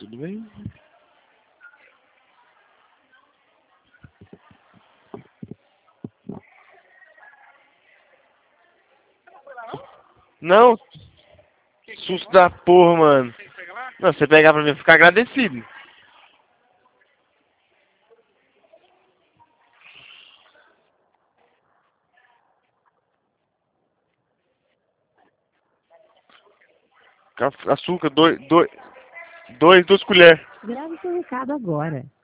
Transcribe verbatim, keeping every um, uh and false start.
Tudo bem? Não. Susto da porra, mano. Não, você pegar pra mim, eu ficar agradecido. Açúcar, dois, dois, dois, duas colheres. Grave seu recado agora.